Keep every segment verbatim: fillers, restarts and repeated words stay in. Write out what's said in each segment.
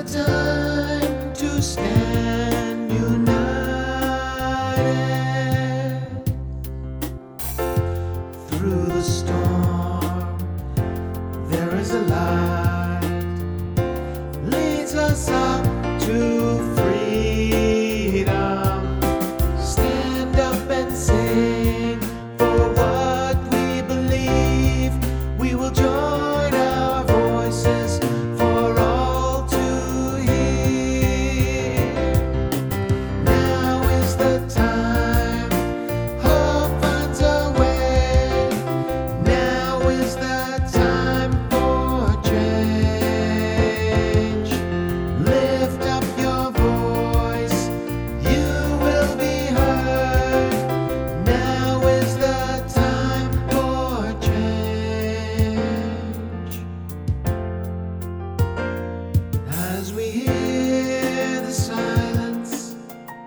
time to stand united through the storm. There is a light, leads us up to freedom. Stand up and sing for what we believe. We will join our voices for all to hear. Now is the time, hope finds a way. Now is the time for change. Lift up your voice, you will be heard. Now is the time for change. As we hear the silence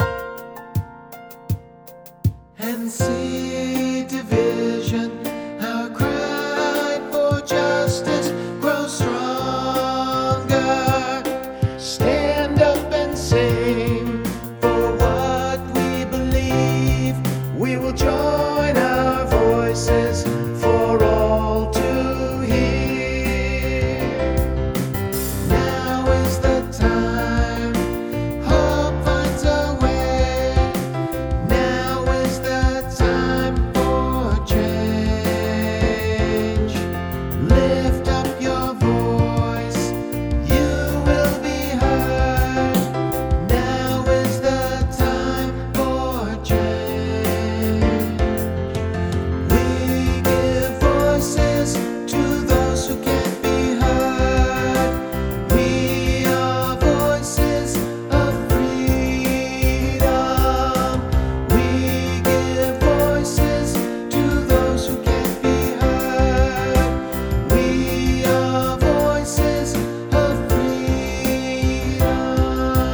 and see division, our cry for justice grows stronger. Stand up and sing for what we believe. We will join our voices for all to hear. Now is the time, hope finds a way. Now is the time for change. Lift up your voice, you will be heard. Now is the time for change. We give voices to those who can't be heard. We are voices of freedom. We give voices to those who can't be heard. We are voices of freedom.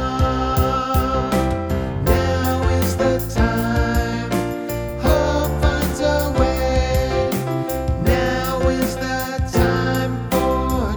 Now is the time, hope finds a way. Now is the time for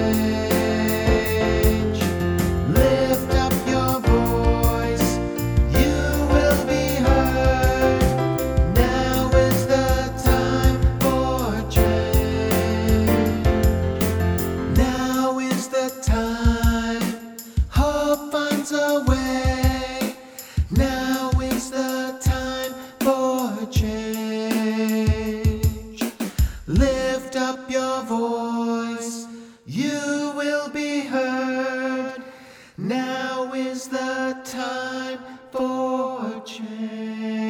change. Lift up your voice, you will be heard. Now is the time for change. Now is the time, hope finds a way. Now is the time for change. Lift up your voice, you will be heard. Now is the time for change.